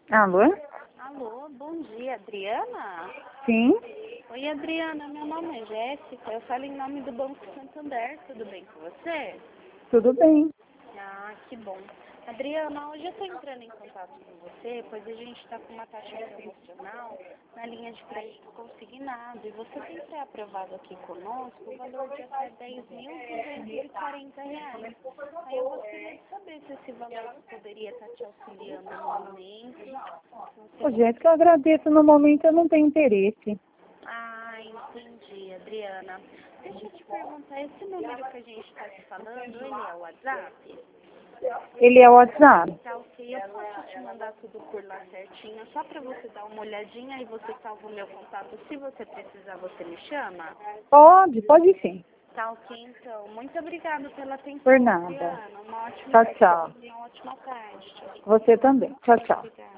Alô? Alô, bom dia, Adriana? Sim? Oi, Adriana, meu nome é Jéssica, eu falo em nome do Banco Santander, tudo bem com você? Tudo bem. Ah, que bom. Adriana, hoje eu estou entrando em contato com você, pois a gente está com uma taxa promocional na linha de crédito consignado e você tem pré-aprovado aqui conosco o valor de até R$ 10.240. Aí eu gostaria de saber se esse valor poderia estar te auxiliando no momento. Ô, Jéssica, eu agradeço. No momento eu não tenho interesse. Ah, entendi, Adriana. Deixa eu te perguntar, esse número que a gente está te falando, ele é o WhatsApp? Ele é o WhatsApp? Tá ok, eu posso te mandar tudo por lá certinho, só para você dar uma olhadinha e você salva o meu contato. Se você precisar, você me chama? Pode sim. Tá ok, então. Muito obrigada pela atenção, Por nada. Adriana. Uma ótima Tchau, tchau. uma ótima tarde. Tchau, tchau. Você também. Tchau, tchau. Obrigada.